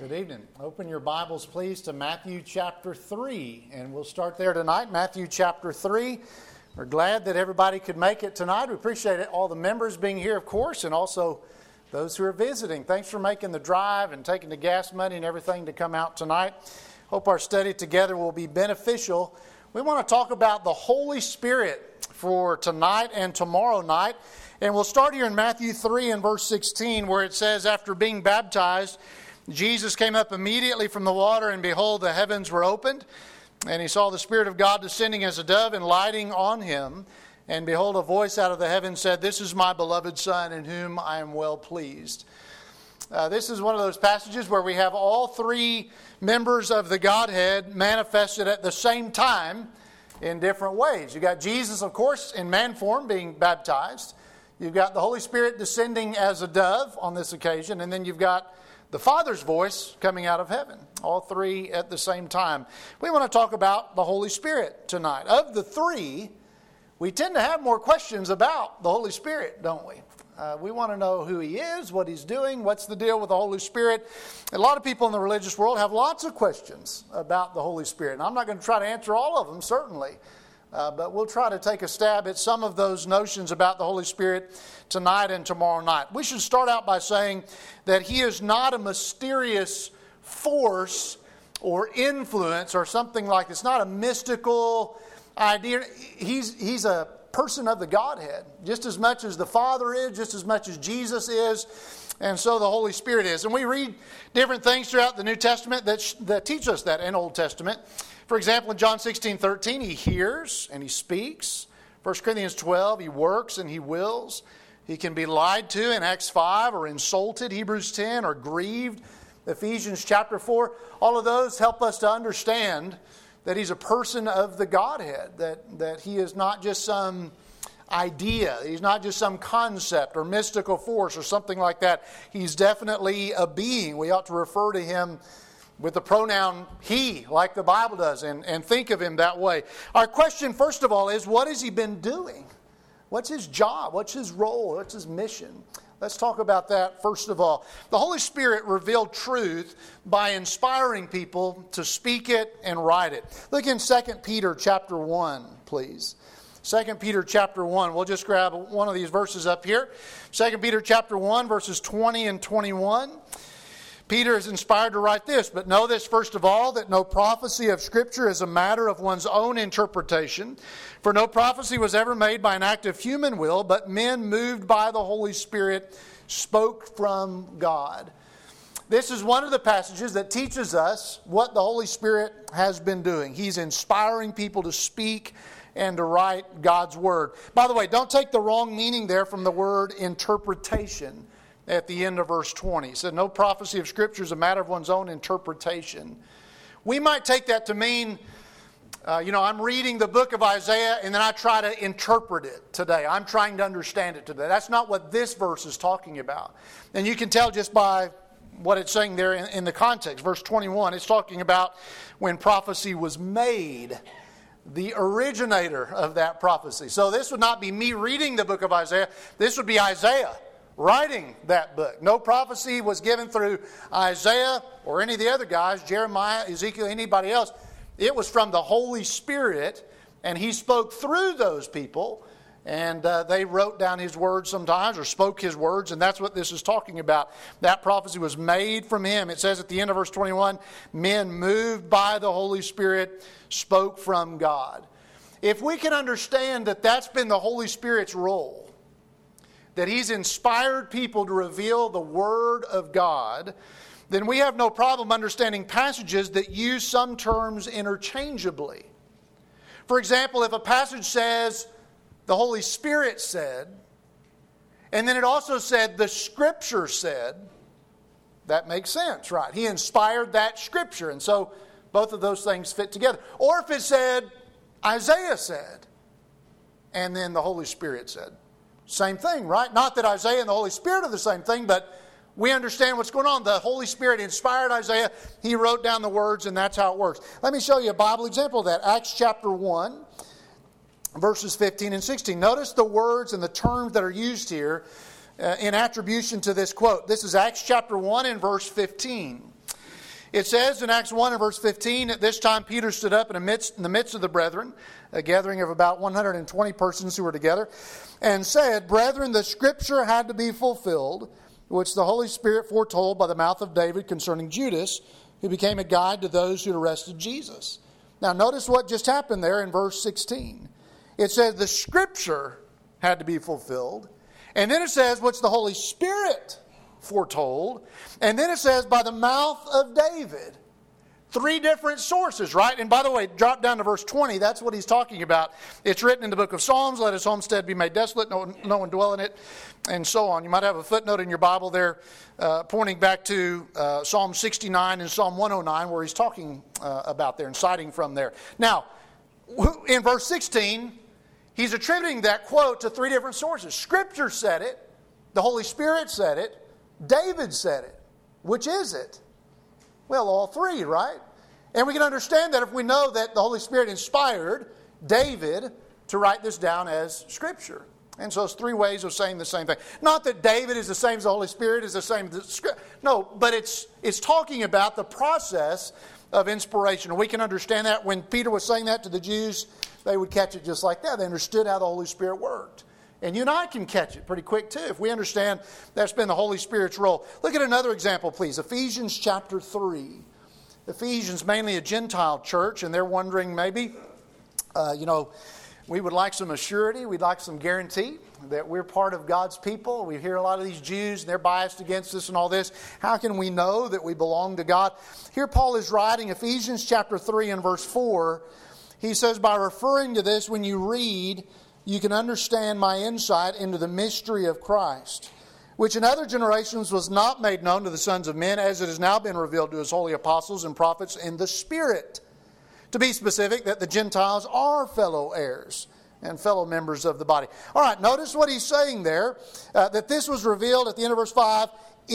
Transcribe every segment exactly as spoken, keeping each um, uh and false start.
Good evening. Open your Bibles, please, to Matthew chapter three, and we'll start there tonight. Matthew chapter three. We're glad that everybody could make it tonight. We appreciate it, all the members being here, of course, and also those who are visiting. Thanks for making the drive and taking the gas money and everything to come out tonight. Hope our study together will be beneficial. We want to talk about the Holy Spirit for tonight and tomorrow night. And we'll start here in Matthew three and verse sixteen, where it says, after being baptized, Jesus came up immediately from the water, and behold, the heavens were opened, and he saw the Spirit of God descending as a dove and lighting on him. And behold, a voice out of the heavens said, "This is my beloved Son, in whom I am well pleased." Uh, this is one of those passages where we have all three members of the Godhead manifested at the same time in different ways. You got Jesus, of course, in man form being baptized. You've got the Holy Spirit descending as a dove on this occasion, and then you've got the Father's voice coming out of heaven. All three at the same time. We want to talk about the Holy Spirit tonight. Of the three, we tend to have more questions about the Holy Spirit, don't we? Uh, we want to know who He is, what He's doing, what's the deal with the Holy Spirit. A lot of people in the religious world have lots of questions about the Holy Spirit. And I'm not going to try to answer all of them, certainly. Uh, but we'll try to take a stab at some of those notions about the Holy Spirit tonight and tomorrow night. We should start out by saying that He is not a mysterious force or influence or something like this. It's not a mystical idea. He's, he's a person of the Godhead, just as much as the Father is, just as much as Jesus is, and so the Holy Spirit is. And we read different things throughout the New Testament that, that teach us that in Old Testament. For example, in John sixteen thirteen, He hears and He speaks. First Corinthians twelve, He works and He wills. He can be lied to in Acts five, or insulted, Hebrews ten, or grieved, Ephesians chapter four. All of those help us to understand that He's a person of the Godhead, that, that He is not just some idea, He's not just some concept or mystical force or something like that. He's definitely a being. We ought to refer to Him with the pronoun He, like the Bible does, and, and think of Him that way. Our question, first of all, is what has He been doing? What's His job? What's His role? What's His mission? Let's talk about that first of all. The Holy Spirit revealed truth by inspiring people to speak it and write it. Look in Second Peter chapter one, please. Second Peter chapter one. We'll just grab one of these verses up here. Second Peter chapter one, verses twenty and twenty-one. Peter is inspired to write this, "But know this first of all, that no prophecy of Scripture is a matter of one's own interpretation. For no prophecy was ever made by an act of human will, but men moved by the Holy Spirit spoke from God." This is one of the passages that teaches us what the Holy Spirit has been doing. He's inspiring people to speak and to write God's Word. By the way, don't take the wrong meaning there from the word interpretation. At the end of verse twenty. It said, no prophecy of Scripture is a matter of one's own interpretation. We might take that to mean, uh, you know, I'm reading the book of Isaiah and then I try to interpret it today. I'm trying to understand it today. That's not what this verse is talking about. And you can tell just by what it's saying there in, in the context. Verse twenty-one, it's talking about when prophecy was made. The originator of that prophecy. So this would not be me reading the book of Isaiah. This would be Isaiah writing that book. No prophecy was given through Isaiah or any of the other guys, Jeremiah, Ezekiel, anybody else. It was from the Holy Spirit, and He spoke through those people, and uh, they wrote down His words sometimes or spoke His words, and that's what this is talking about. That prophecy was made from Him. It says at the end of verse twenty-one, men moved by the Holy Spirit spoke from God. If we can understand that that's been the Holy Spirit's role, that He's inspired people to reveal the Word of God, then we have no problem understanding passages that use some terms interchangeably. For example, if a passage says, the Holy Spirit said, and then it also said, the Scripture said, that makes sense, right? He inspired that Scripture, and so both of those things fit together. Or if it said, Isaiah said, and then the Holy Spirit said. Same thing, right? Not that Isaiah and the Holy Spirit are the same thing, but we understand what's going on. The Holy Spirit inspired Isaiah. He wrote down the words, and that's how it works. Let me show you a Bible example of that. Acts chapter one, verses fifteen and sixteen. Notice the words and the terms that are used here uh, in attribution to this quote. This is Acts chapter one and verse fifteen. It says in Acts one and verse fifteen, at this time Peter stood up in the midst, in the midst of the brethren, a gathering of about one hundred twenty persons who were together, and said, Brethren, the scripture had to be fulfilled, which the Holy Spirit foretold by the mouth of David concerning Judas, who became a guide to those who had arrested Jesus. Now notice what just happened there in verse sixteen. It says the scripture had to be fulfilled. And then it says, which the Holy Spirit foretold. And then it says, by the mouth of David. Three different sources, right? And by the way, drop down to verse twenty. That's what he's talking about. It's written in the book of Psalms, let his homestead be made desolate, no one, no one dwell in it, and so on. You might have a footnote in your Bible there uh, pointing back to uh, Psalm sixty-nine and Psalm one oh nine where he's talking uh, about there and citing from there. Now, in verse sixteen, he's attributing that quote to three different sources. Scripture said it, the Holy Spirit said it, David said it. Which is it? Well, all three, right? And we can understand that if we know that the Holy Spirit inspired David to write this down as Scripture. And so it's three ways of saying the same thing. Not that David is the same as the Holy Spirit is the same as the Scripture. No, but it's it's talking about the process of inspiration. And we can understand that when Peter was saying that to the Jews, they would catch it just like that. They understood how the Holy Spirit worked. And you and I can catch it pretty quick too if we understand that's been the Holy Spirit's role. Look at another example, please. Ephesians chapter three. Ephesians, mainly a Gentile church, and they're wondering maybe, uh, you know, we would like some assurity, we'd like some guarantee that we're part of God's people. We hear a lot of these Jews, and they're biased against us and all this. How can we know that we belong to God? Here Paul is writing, Ephesians chapter three and verse four. He says, by referring to this, when you read, you can understand my insight into the mystery of Christ, which in other generations was not made known to the sons of men, as it has now been revealed to his holy apostles and prophets in the Spirit. To be specific, that the Gentiles are fellow heirs and fellow members of the body. All right, notice what he's saying there, uh, that this was revealed at the end of verse five,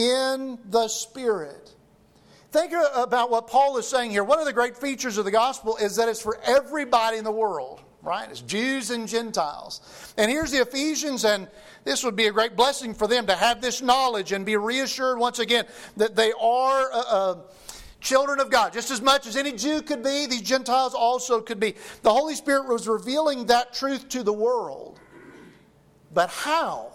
in the Spirit. Think about what Paul is saying here. One of the great features of the gospel is that it's for everybody in the world. Right? It's Jews and Gentiles. And here's the Ephesians, and this would be a great blessing for them to have this knowledge and be reassured once again that they are uh, uh, children of God. Just as much as any Jew could be, these Gentiles also could be. The Holy Spirit was revealing that truth to the world. But how?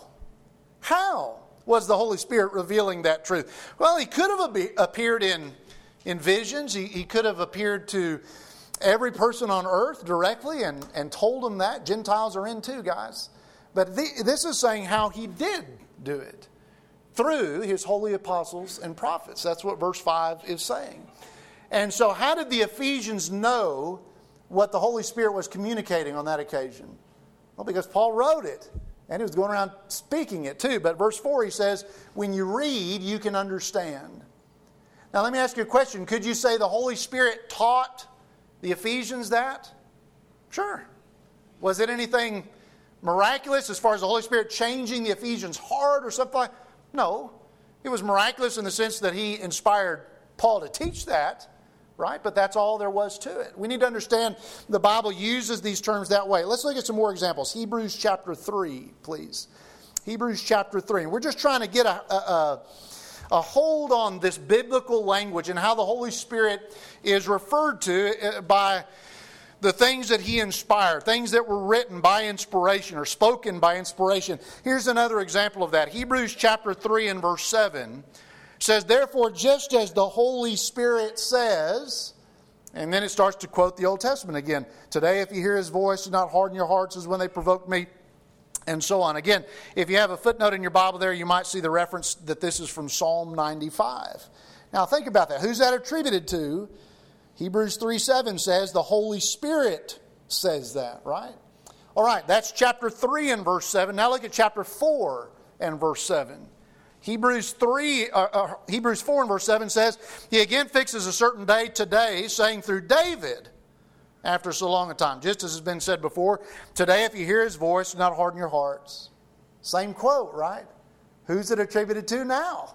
How was the Holy Spirit revealing that truth? Well, He could have appeared in, in visions. He, he could have appeared to every person on earth directly and, and told them that. Gentiles are in too, guys. But the, this is saying how He did do it. Through His holy apostles and prophets. That's what verse five is saying. And so how did the Ephesians know what the Holy Spirit was communicating on that occasion? Well, because Paul wrote it. And he was going around speaking it too. But verse four he says, when you read, you can understand. Now let me ask you a question. Could you say the Holy Spirit taught the Ephesians that? Sure. Was it anything miraculous as far as the Holy Spirit changing the Ephesians' heart or something like that? No. It was miraculous in the sense that He inspired Paul to teach that, right? But that's all there was to it. We need to understand the Bible uses these terms that way. Let's look at some more examples. Hebrews chapter three, please. Hebrews chapter three. And we're just trying to get a... a, a a hold on this biblical language and how the Holy Spirit is referred to by the things that He inspired, things that were written by inspiration or spoken by inspiration. Here's another example of that. Hebrews chapter three and verse seven says, therefore, just as the Holy Spirit says, and then it starts to quote the Old Testament again. Today, if you hear His voice, do not harden your hearts as when they provoked me. And so on. Again, if you have a footnote in your Bible there, you might see the reference that this is from Psalm ninety-five. Now think about that. Who's that attributed to? Hebrews three seven says the Holy Spirit says that, right? All right, that's chapter three and verse seven. Now look at chapter four and verse seven. Hebrews three, uh, uh, Hebrews four and verse seven says, He again fixes a certain day today, saying through David, after so long a time. Just as has been said before, today if you hear His voice, do not harden your hearts. Same quote, right? Who's it attributed to now?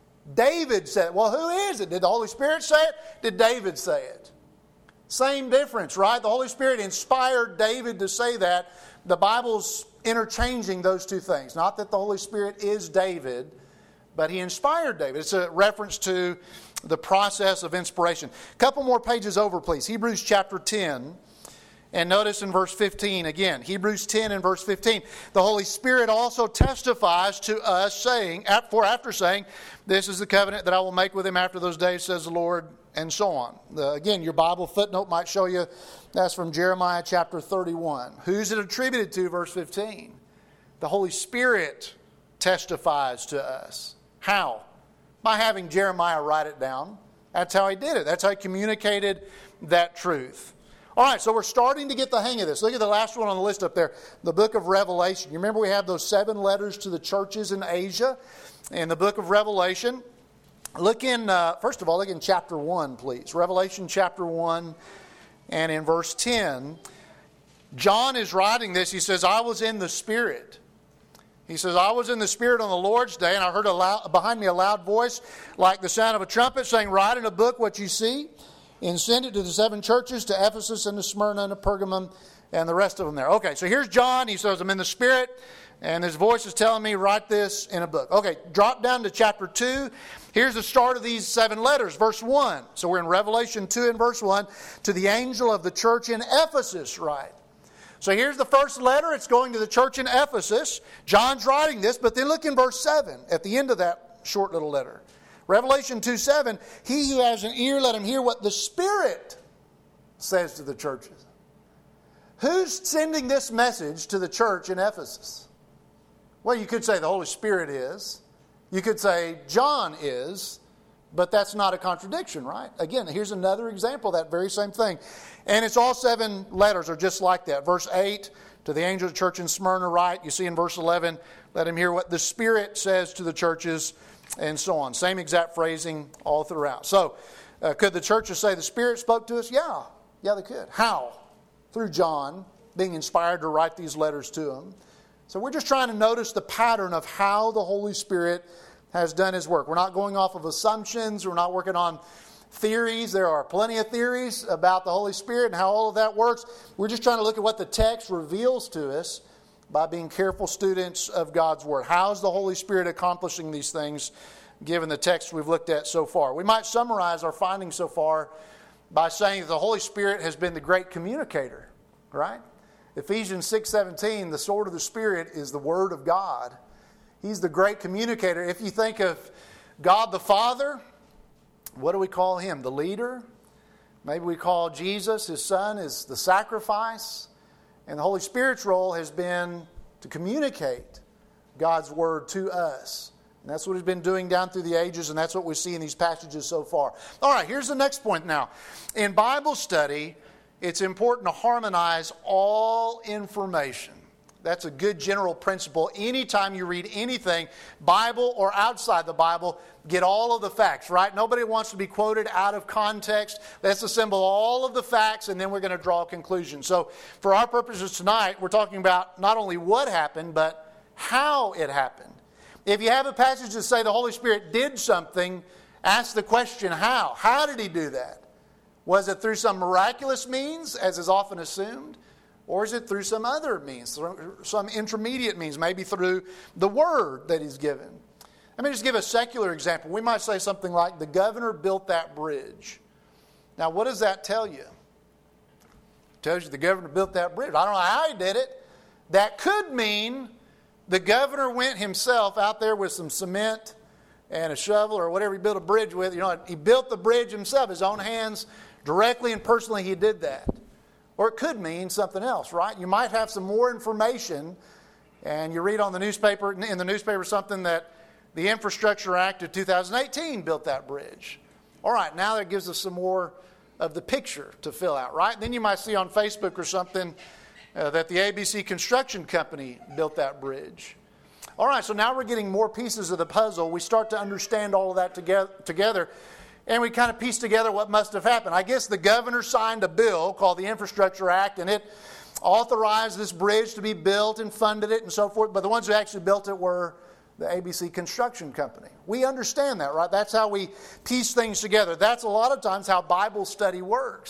David said it. Well, who is it? Did the Holy Spirit say it? Did David say it? Same difference, right? The Holy Spirit inspired David to say that. The Bible's interchanging those two things. Not that the Holy Spirit is David, but he inspired David. It's a reference to the process of inspiration. A couple more pages over, please. Hebrews chapter ten. And notice in verse fifteen again, Hebrews ten and verse fifteen, the Holy Spirit also testifies to us, saying, for after saying, this is the covenant that I will make with him after those days, says the Lord, and so on. The, again, your Bible footnote might show you that's from Jeremiah chapter thirty-one. Who's it attributed to, verse fifteen? The Holy Spirit testifies to us. How? By having Jeremiah write it down. That's how he did it. That's how he communicated that truth. All right, so we're starting to get the hang of this. Look at the last one on the list up there, the book of Revelation. You remember we have those seven letters to the churches in Asia in the book of Revelation. Look in, uh, first of all, look in chapter one, please. Revelation chapter one and in verse ten. John is writing this. He says, I was in the Spirit. He says, I was in the Spirit on the Lord's day, and I heard a loud, behind me a loud voice like the sound of a trumpet saying, write in a book what you see, and send it to the seven churches, to Ephesus and to Smyrna and to Pergamum and the rest of them there. Okay, so here's John. He says, I'm in the Spirit, and his voice is telling me, write this in a book. Okay, drop down to chapter two. Here's the start of these seven letters, verse one. So we're in Revelation two and verse one. To the angel of the church in Ephesus write. So here's the first letter. It's going to the church in Ephesus. John's writing this, but then look in verse seven at the end of that short little letter. Revelation two seven, he who has an ear, let him hear what the Spirit says to the churches. Who's sending this message to the church in Ephesus? Well, you could say the Holy Spirit is. You could say John is. But that's not a contradiction, right? Again, here's another example of that very same thing. And it's all seven letters are just like that. Verse eight, to the angel of the church in Smyrna write. You see in verse eleven, let him hear what the Spirit says to the churches, and so on. Same exact phrasing all throughout. So, uh, could the churches say the Spirit spoke to us? Yeah. Yeah, they could. How? Through John being inspired to write these letters to them. So we're just trying to notice the pattern of how the Holy Spirit has done His work. We're not going off of assumptions. We're not working on theories. There are plenty of theories about the Holy Spirit and how all of that works. We're just trying to look at what the text reveals to us by being careful students of God's Word. How is the Holy Spirit accomplishing these things given the text we've looked at so far? We might summarize our findings so far by saying that the Holy Spirit has been the great communicator, right? Ephesians six seventeen, the sword of the Spirit is the Word of God. He's the great communicator. If you think of God the Father, what do we call Him? The leader? Maybe we call Jesus, His Son, is the sacrifice. And the Holy Spirit's role has been to communicate God's Word to us. And that's what He's been doing down through the ages, and that's what we see in these passages so far. All right, here's the next point now. In Bible study, it's important to harmonize all information. That's a good general principle. Anytime you read anything, Bible or outside the Bible, get all of the facts, right? Nobody wants to be quoted out of context. Let's assemble all of the facts, and then we're going to draw a conclusion. So for our purposes tonight, we're talking about not only what happened, but how it happened. If you have a passage that say the Holy Spirit did something, ask the question, how? How did He do that? Was it through some miraculous means, as is often assumed? Or is it through some other means, some intermediate means, maybe through the Word that He's given? Let me just give a secular example. We might say something like, the governor built that bridge. Now, what does that tell you? It tells you the governor built that bridge. I don't know how he did it. That could mean the governor went himself out there with some cement and a shovel or whatever he built a bridge with. You know, he built the bridge himself, his own hands, directly and personally he did that. Or it could mean something else, right? You might have some more information, and you read on the newspaper, in the newspaper something that the Infrastructure Act of two thousand eighteen built that bridge. All right, now that gives us some more of the picture to fill out, right? Then you might see on Facebook or something uh, that the A B C Construction Company built that bridge. All right, so now we're getting more pieces of the puzzle. We start to understand all of that together, together and we kind of piece together what must have happened. I guess the governor signed a bill called the Infrastructure Act, and it authorized this bridge to be built and funded it and so forth. But the ones who actually built it were the A B C Construction Company. We understand that, right? That's how we piece things together. That's a lot of times how Bible study works.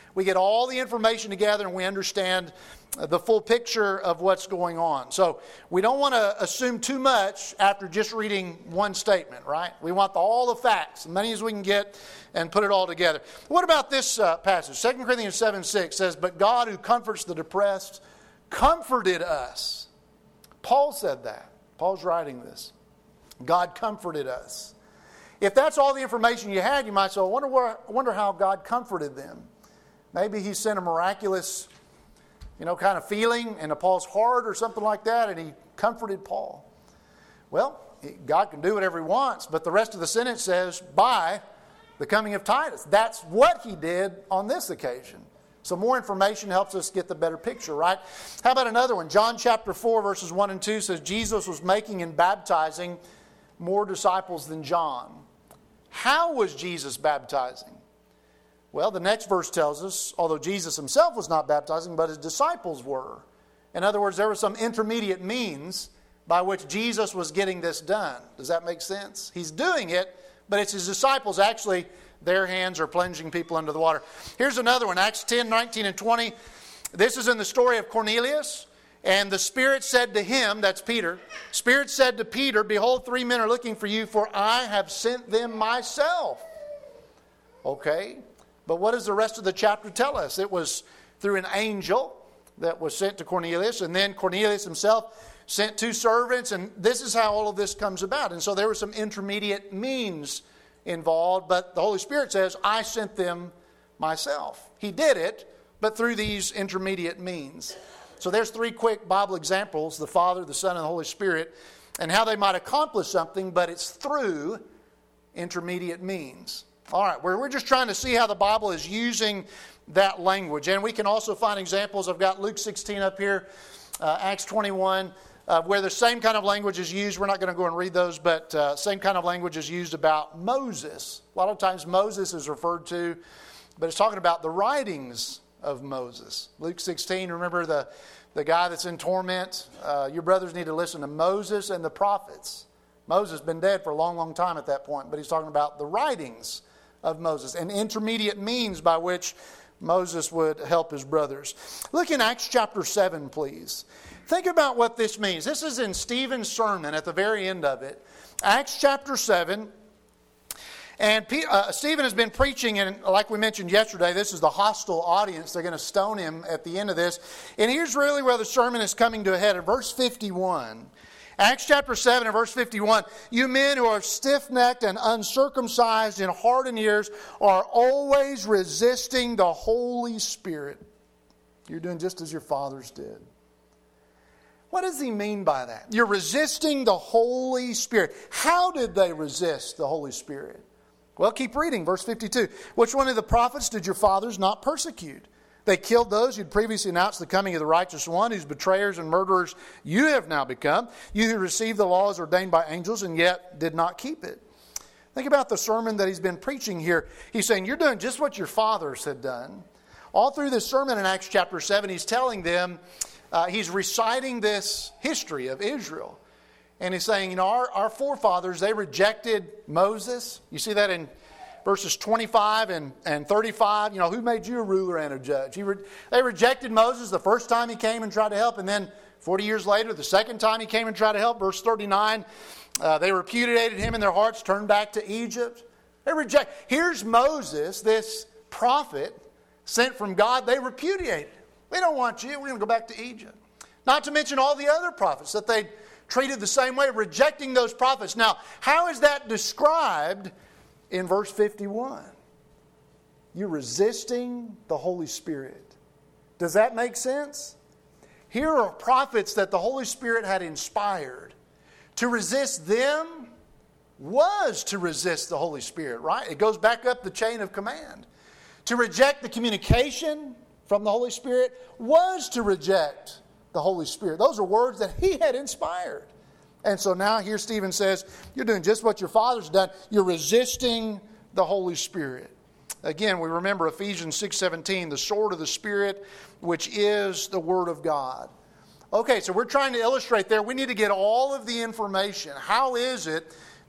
We get all the information together and we understand the full picture of what's going on. So we don't want to assume too much after just reading one statement, right? We want the, all the facts, as many as we can get, and put it all together. What about this uh, passage? Second Corinthians seven six says, "But God who comforts the depressed comforted us." Paul said that. Paul's writing this. God comforted us. If that's all the information you had, you might say, I wonder, where, I wonder how God comforted them. Maybe he sent a miraculous, you know, kind of feeling into Paul's heart or something like that, and he comforted Paul. Well, God can do whatever he wants, but the rest of the sentence says, by the coming of Titus. That's what he did on this occasion. So more information helps us get the better picture, right? How about another one? John chapter four, verses one and two says, Jesus was making and baptizing more disciples than John. How was Jesus baptizing? Well, the next verse tells us, although Jesus himself was not baptizing, but his disciples were. In other words, there were some intermediate means by which Jesus was getting this done. Does that make sense? He's doing it, but it's his disciples actually, their hands are plunging people into the water. Here's another one, Acts ten, nineteen, and twenty. This is in the story of Cornelius. And the Spirit said to him, that's Peter, Spirit said to Peter, behold, three men are looking for you, for I have sent them myself. Okay, but what does the rest of the chapter tell us? It was through an angel that was sent to Cornelius, and then Cornelius himself sent two servants, and this is how all of this comes about. And so there were some intermediate means involved, but the Holy Spirit says, I sent them myself. He did it, but through these intermediate means. So there's three quick Bible examples, the Father, the Son, and the Holy Spirit, and how they might accomplish something, but it's through intermediate means. All right, we're, we're just trying to see how the Bible is using that language. And we can also find examples. I've got Luke sixteen up here, uh, Acts twenty-one, uh, where the same kind of language is used. We're not going to go and read those, but uh, same kind of language is used about Moses. A lot of times Moses is referred to, but it's talking about the writings of Moses. Luke sixteen, remember the, the guy that's in torment? Uh, your brothers need to listen to Moses and the prophets. Moses has been dead for a long, long time at that point, but he's talking about the writings of Moses and intermediate means by which Moses would help his brothers. Look in Acts chapter seven, please. Think about what this means. This is in Stephen's sermon at the very end of it. Acts chapter seven. And uh, Stephen has been preaching, and like we mentioned yesterday, this is the hostile audience. They're going to stone him at the end of this. And here's really where the sermon is coming to a head. In verse fifty-one, Acts chapter seven and verse fifty-one, you men who are stiff-necked and uncircumcised in heart and ears are always resisting the Holy Spirit. You're doing just as your fathers did. What does he mean by that? You're resisting the Holy Spirit. How did they resist the Holy Spirit? Well, keep reading, verse fifty-two. Which one of the prophets did your fathers not persecute? They killed those who had previously announced the coming of the righteous one, whose betrayers and murderers you have now become, you who received the laws ordained by angels and yet did not keep it. Think about the sermon that he's been preaching here. He's saying, you're doing just what your fathers had done. All through this sermon in Acts chapter seven, he's telling them, uh, he's reciting this history of Israel. And he's saying, you know, our, our forefathers, they rejected Moses. You see that in verses twenty-five and, and thirty-five. You know, who made you a ruler and a judge? He re- they rejected Moses the first time he came and tried to help. And then forty years later, the second time he came and tried to help, verse thirty-nine, uh, they repudiated him in their hearts, turned back to Egypt. They reject. Here's Moses, this prophet sent from God. They repudiated. We don't want you. We're going to go back to Egypt. Not to mention all the other prophets that they treated the same way, rejecting those prophets. Now, how is that described in verse fifty-one? You're resisting the Holy Spirit. Does that make sense? Here are prophets that the Holy Spirit had inspired. To resist them was to resist the Holy Spirit, right? It goes back up the chain of command. To reject the communication from the Holy Spirit was to reject the Holy Spirit. Those are words that he had inspired. And so now here Stephen says, you're doing just what your father's done. You're resisting the Holy Spirit. Again, we remember Ephesians six seventeen, the sword of the Spirit, which is the Word of God. Okay, so we're trying to illustrate there, we need to get all of the information. How is it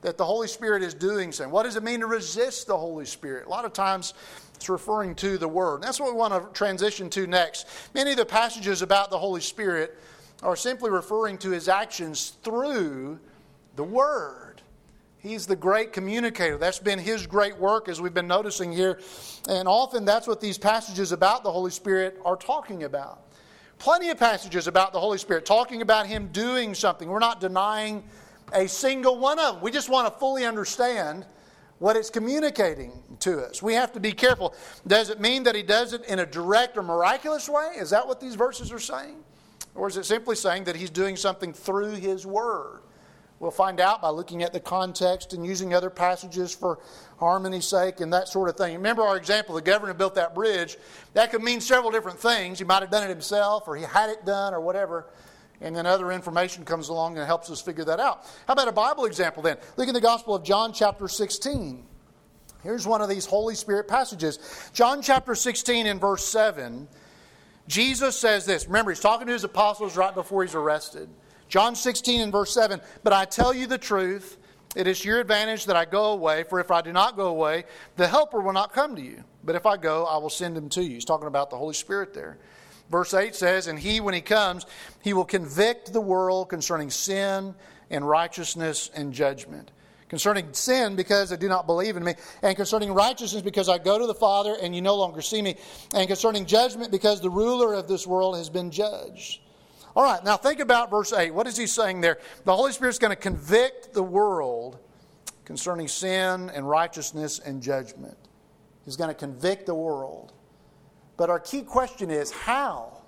that the Holy Spirit is doing something. What does it mean to resist the Holy Spirit? A lot of times it's referring to the Word. And that's what we want to transition to next. Many of the passages about the Holy Spirit are simply referring to His actions through the Word. He's the great communicator. That's been His great work, as we've been noticing here. And often that's what these passages about the Holy Spirit are talking about. Plenty of passages about the Holy Spirit talking about Him doing something. We're not denying a single one of them. We just want to fully understand what it's communicating to us. We have to be careful. Does it mean that He does it in a direct or miraculous way? Is that what these verses are saying? Or is it simply saying that He's doing something through His Word? We'll find out by looking at the context and using other passages for harmony's sake and that sort of thing. Remember our example, the governor built that bridge. That could mean several different things. He might have done it himself, or he had it done, or whatever. And then other information comes along and helps us figure that out. How about a Bible example then? Look in the Gospel of John chapter sixteen. Here's one of these Holy Spirit passages. John chapter sixteen and verse seven. Jesus says this. Remember, He's talking to His apostles right before He's arrested. John sixteen and verse seven, "But I tell you the truth, it is to your advantage that I go away, for if I do not go away, the Helper will not come to you. But if I go, I will send Him to you." He's talking about the Holy Spirit there. Verse eight says, "And He, when He comes, He will convict the world concerning sin and righteousness and judgment. Concerning sin, because they do not believe in me. And concerning righteousness, because I go to the Father, and you no longer see me. And concerning judgment, because the ruler of this world has been judged." All right, now think about verse eight. What is He saying there? The Holy Spirit's going to convict the world concerning sin and righteousness and judgment. He's going to convict the world. But our key question is, how?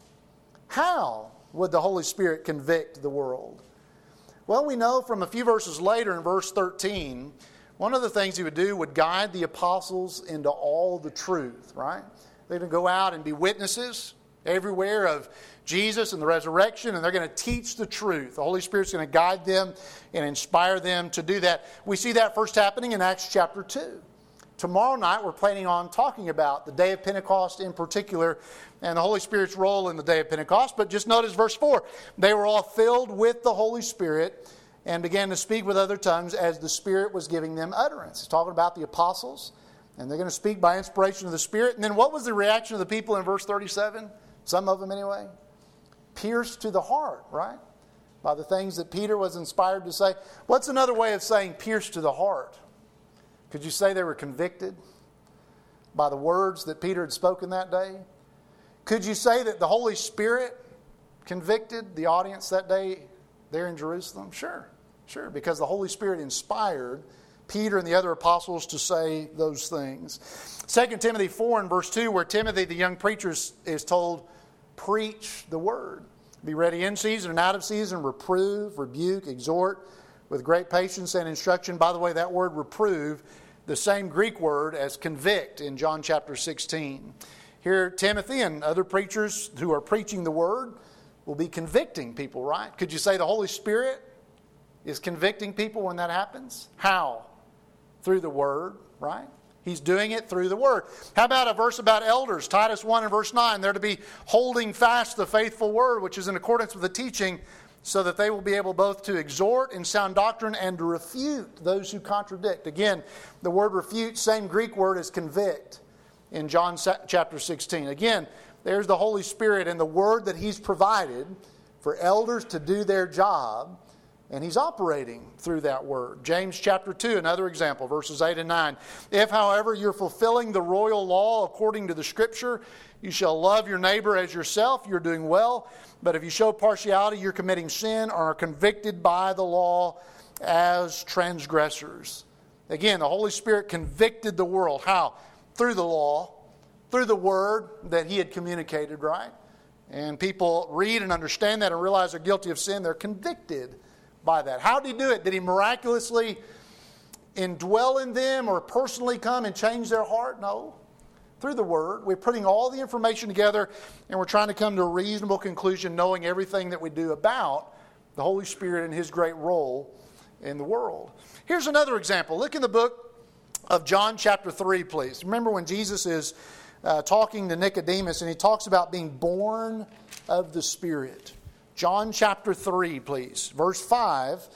How would the Holy Spirit convict the world? Well, we know from a few verses later in verse thirteen, one of the things He would do would guide the apostles into all the truth, right? They're going to go out and be witnesses everywhere of Jesus and the resurrection, and they're going to teach the truth. The Holy Spirit's going to guide them and inspire them to do that. We see that first happening in Acts chapter two. Tomorrow night we're planning on talking about the day of Pentecost in particular and the Holy Spirit's role in the day of Pentecost. But just notice verse four. "They were all filled with the Holy Spirit and began to speak with other tongues as the Spirit was giving them utterance." It's talking about the apostles, and they're going to speak by inspiration of the Spirit. And then what was the reaction of the people in verse thirty-seven? Some of them anyway. Pierced to the heart, right? By the things that Peter was inspired to say. What's another way of saying pierced to the heart? Could you say they were convicted by the words that Peter had spoken that day? Could you say that the Holy Spirit convicted the audience that day there in Jerusalem? Sure, sure, because the Holy Spirit inspired Peter and the other apostles to say those things. Second Timothy four and verse two, where Timothy, the young preacher, is told, preach the word. Be ready in season and out of season, reprove, rebuke, exhort with great patience and instruction. By the way, that word reprove, the same Greek word as convict in John chapter sixteen. Here, Timothy and other preachers who are preaching the word will be convicting people, right? Could you say the Holy Spirit is convicting people when that happens? How? Through the word, right? He's doing it through the word. How about a verse about elders? Titus one and verse nine. They're to be holding fast the faithful word, which is in accordance with the teaching, so that they will be able both to exhort in sound doctrine and to refute those who contradict. Again, the word refute, same Greek word as convict in John chapter sixteen. Again, there's the Holy Spirit and the word that He's provided for elders to do their job. And He's operating through that word. James chapter two, another example, verses eight and nine. "If, however, you're fulfilling the royal law according to the Scripture, you shall love your neighbor as yourself, you're doing well. But if you show partiality, you're committing sin or are convicted by the law as transgressors." Again, the Holy Spirit convicted the world. How? Through the law, through the word that He had communicated, right? And people read and understand that and realize they're guilty of sin. They're convicted by that. How did He do it? Did He miraculously indwell in them or personally come and change their heart? No. Through the Word. We're putting all the information together and we're trying to come to a reasonable conclusion, knowing everything that we do about the Holy Spirit and His great role in the world. Here's another example. Look in the book of John chapter three, please. Remember when Jesus is uh, talking to Nicodemus and He talks about being born of the Spirit. John chapter three, please. Verse five.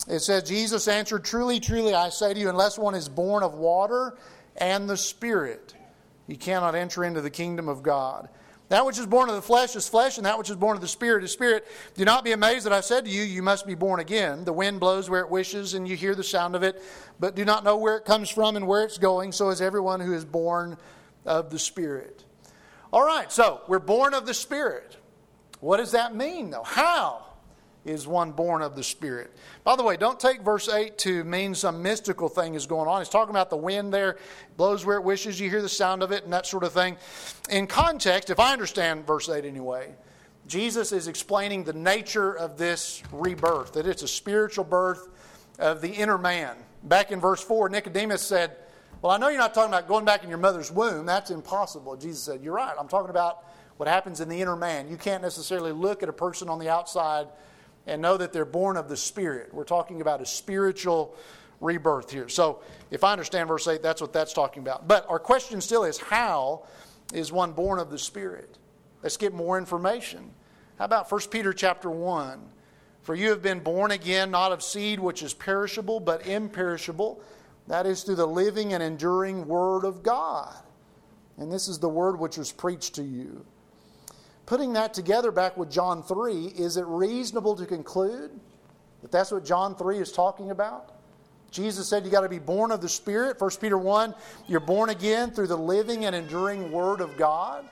It says, Jesus answered, "Truly, truly, I say to you, unless one is born of water and the Spirit, he cannot enter into the kingdom of God. That which is born of the flesh is flesh, and that which is born of the Spirit is spirit. Do not be amazed that I said to you, you must be born again. The wind blows where it wishes, and you hear the sound of it, but do not know where it comes from and where it's going. So is everyone who is born of the Spirit." All right, so we're born of the Spirit. What does that mean, though? How is one born of the Spirit? By the way, don't take verse eight to mean some mystical thing is going on. It's talking about the wind there. It blows where it wishes. You hear the sound of it and that sort of thing. In context, if I understand verse eight anyway, Jesus is explaining the nature of this rebirth, that it's a spiritual birth of the inner man. Back in verse four, Nicodemus said, "Well, I know you're not talking about going back in your mother's womb. That's impossible." Jesus said, "You're right. I'm talking about what happens in the inner man. You can't necessarily look at a person on the outside and know that they're born of the Spirit." We're talking about a spiritual rebirth here. So if I understand verse eight, that's what that's talking about. But our question still is, how is one born of the Spirit? Let's get more information. How about First Peter chapter one? "For you have been born again, not of seed which is perishable, but imperishable. That is through the living and enduring Word of God. And this is the Word which was preached to you." Putting that together back with John three, is it reasonable to conclude that that's what John three is talking about? Jesus said you got to be born of the Spirit. First Peter one, you're born again through the living and enduring Word of God.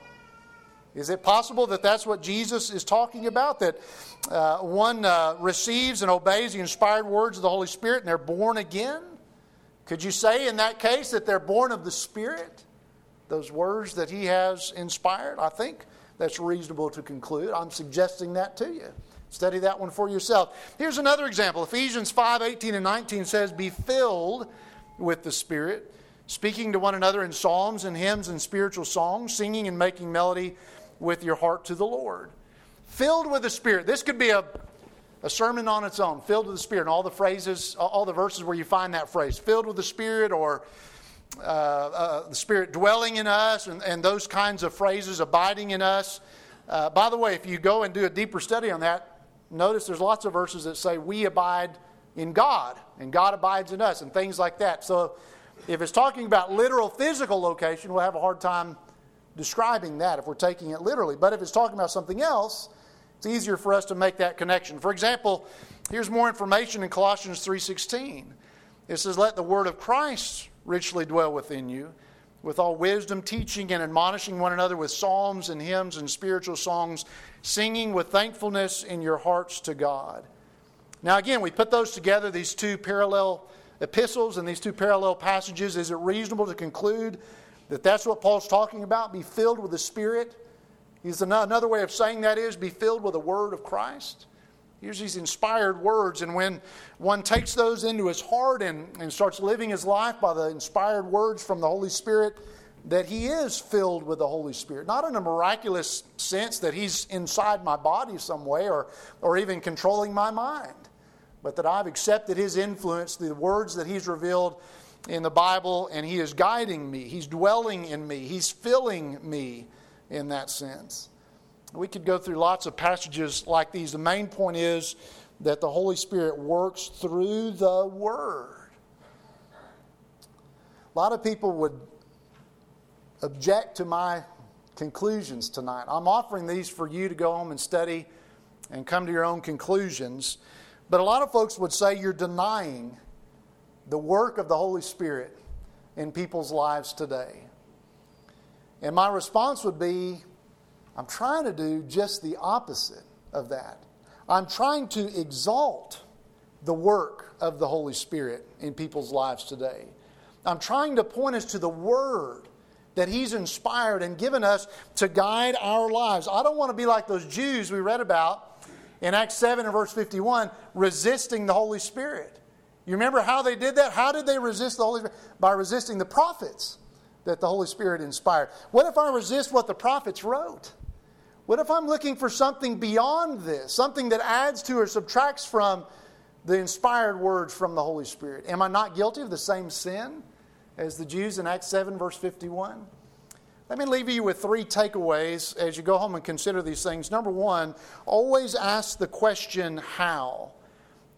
Is it possible that that's what Jesus is talking about? That uh, one uh, receives and obeys the inspired words of the Holy Spirit and they're born again? Could you say in that case that they're born of the Spirit? Those words that He has inspired? I think that's reasonable to conclude. I'm suggesting that to you. Study that one for yourself. Here's another example. Ephesians five, eighteen and nineteen says, "Be filled with the Spirit, speaking to one another in psalms and hymns and spiritual songs, singing and making melody with your heart to the Lord." Filled with the Spirit. This could be a, a sermon on its own. Filled with the Spirit. And all the phrases, all the verses where you find that phrase. Filled with the Spirit, or Uh, uh, the Spirit dwelling in us, and, and those kinds of phrases, abiding in us. Uh, by the way, if you go and do a deeper study on that, notice there's lots of verses that say we abide in God, and God abides in us, and things like that. So if it's talking about literal physical location, we'll have a hard time describing that if we're taking it literally. But if it's talking about something else, it's easier for us to make that connection. For example, here's more information in Colossians three sixteen. It says, "Let the word of Christ richly dwell within you, with all wisdom, teaching and admonishing one another with psalms and hymns and spiritual songs, singing with thankfulness in your hearts to God." Now again, we put those together, these two parallel epistles and these two parallel passages. Is it reasonable to conclude that that's what Paul's talking about? Be filled with the Spirit. He's another way of saying that is be filled with the Word of Christ. Here's these inspired words, and when one takes those into his heart and, and starts living his life by the inspired words from the Holy Spirit, that he is filled with the Holy Spirit. Not in a miraculous sense that He's inside my body some way or, or even controlling my mind, but that I've accepted His influence, the words that He's revealed in the Bible, and He is guiding me. He's dwelling in me. He's filling me in that sense. We could go through lots of passages like these. The main point is that the Holy Spirit works through the Word. A lot of people would object to my conclusions tonight. I'm offering these for you to go home and study and come to your own conclusions. But a lot of folks would say you're denying the work of the Holy Spirit in people's lives today. And my response would be, I'm trying to do just the opposite of that. I'm trying to exalt the work of the Holy Spirit in people's lives today. I'm trying to point us to the Word that He's inspired and given us to guide our lives. I don't want to be like those Jews we read about in Acts seven and verse fifty-one, resisting the Holy Spirit. You remember how they did that? How did they resist the Holy Spirit? By resisting the prophets that the Holy Spirit inspired. What if I resist what the prophets wrote? What if I'm looking for something beyond this, something that adds to or subtracts from the inspired words from the Holy Spirit? Am I not guilty of the same sin as the Jews in Acts seven, verse fifty-one? Let me leave you with three takeaways as you go home and consider these things. Number one, always ask the question, how?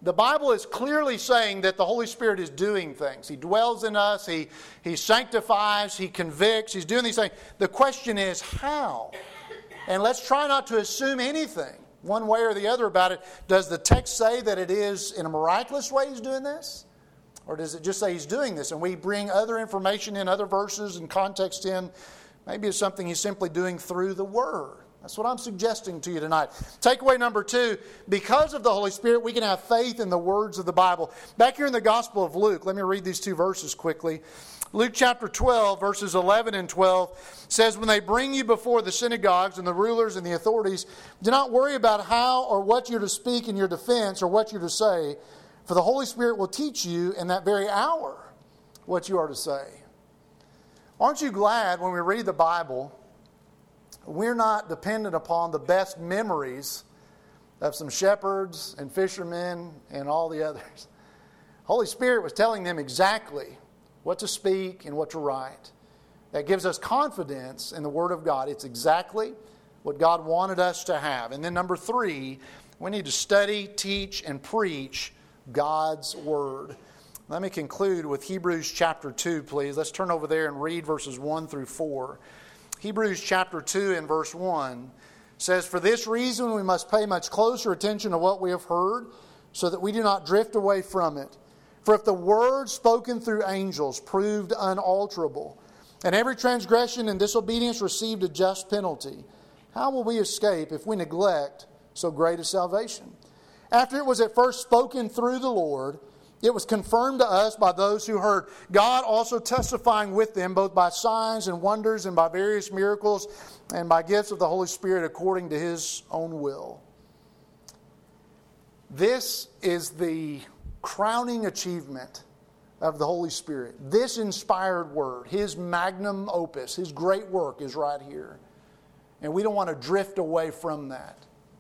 The Bible is clearly saying that the Holy Spirit is doing things. He dwells in us. He, he sanctifies. He convicts. He's doing these things. The question is how? And let's try not to assume anything one way or the other about it. Does the text say that it is in a miraculous way He's doing this? Or does it just say He's doing this? And we bring other information in, other verses and context in. Maybe it's something He's simply doing through the Word. That's what I'm suggesting to you tonight. Takeaway number two, because of the Holy Spirit, we can have faith in the words of the Bible. Back here in the Gospel of Luke, let me read these two verses quickly. Luke chapter twelve, verses eleven and twelve says, when they bring you before the synagogues and the rulers and the authorities, do not worry about how or what you're to speak in your defense or what you're to say, for the Holy Spirit will teach you in that very hour what you are to say. Aren't you glad when we read the Bible, we're not dependent upon the best memories of some shepherds and fishermen and all the others. Holy Spirit was telling them exactly what to speak and what to write. That gives us confidence in the Word of God. It's exactly what God wanted us to have. And then number three, we need to study, teach, and preach God's Word. Let me conclude with Hebrews chapter two, please. Let's turn over there and read verses one through four. Hebrews chapter two and verse one says, for this reason we must pay much closer attention to what we have heard, so that we do not drift away from it. For if the word spoken through angels proved unalterable, and every transgression and disobedience received a just penalty, how will we escape if we neglect so great a salvation? After it was at first spoken through the Lord, it was confirmed to us by those who heard, God also testifying with them, both by signs and wonders and by various miracles and by gifts of the Holy Spirit according to His own will. This is the crowning achievement of the Holy Spirit. This inspired Word, His magnum opus, His great work is right here. And we don't want to drift away from that.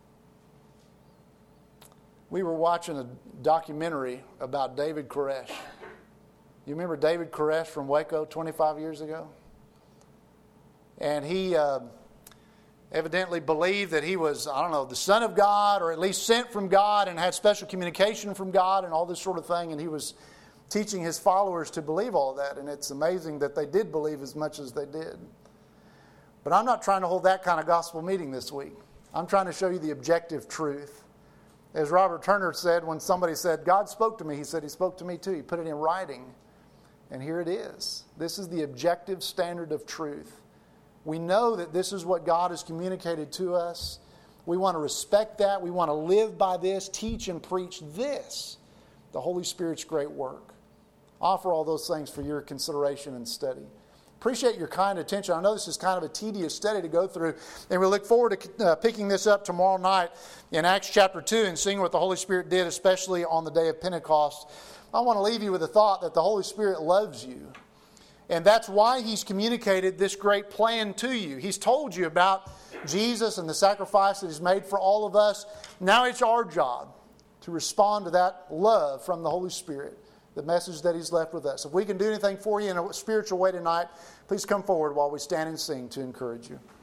We were watching a documentary about David Koresh. You remember David Koresh from Waco twenty-five years ago? And he uh, evidently believed that he was, I don't know, the Son of God, or at least sent from God and had special communication from God and all this sort of thing. And he was teaching his followers to believe all of that. And it's amazing that they did believe as much as they did. But I'm not trying to hold that kind of gospel meeting this week. I'm trying to show you the objective truth. As Robert Turner said, when somebody said, God spoke to me, he said, He spoke to me too. He put it in writing. And here it is. This is the objective standard of truth. We know that this is what God has communicated to us. We want to respect that. We want to live by this, teach and preach this, the Holy Spirit's great work. Offer all those things for your consideration and study. Appreciate your kind attention. I know this is kind of a tedious study to go through, and we look forward to uh, picking this up tomorrow night in Acts chapter two and seeing what the Holy Spirit did, especially on the day of Pentecost. I want to leave you with the thought that the Holy Spirit loves you, and that's why He's communicated this great plan to you. He's told you about Jesus and the sacrifice that He's made for all of us. Now it's our job to respond to that love from the Holy Spirit, the message that He's left with us. If we can do anything for you in a spiritual way tonight, please come forward while we stand and sing to encourage you.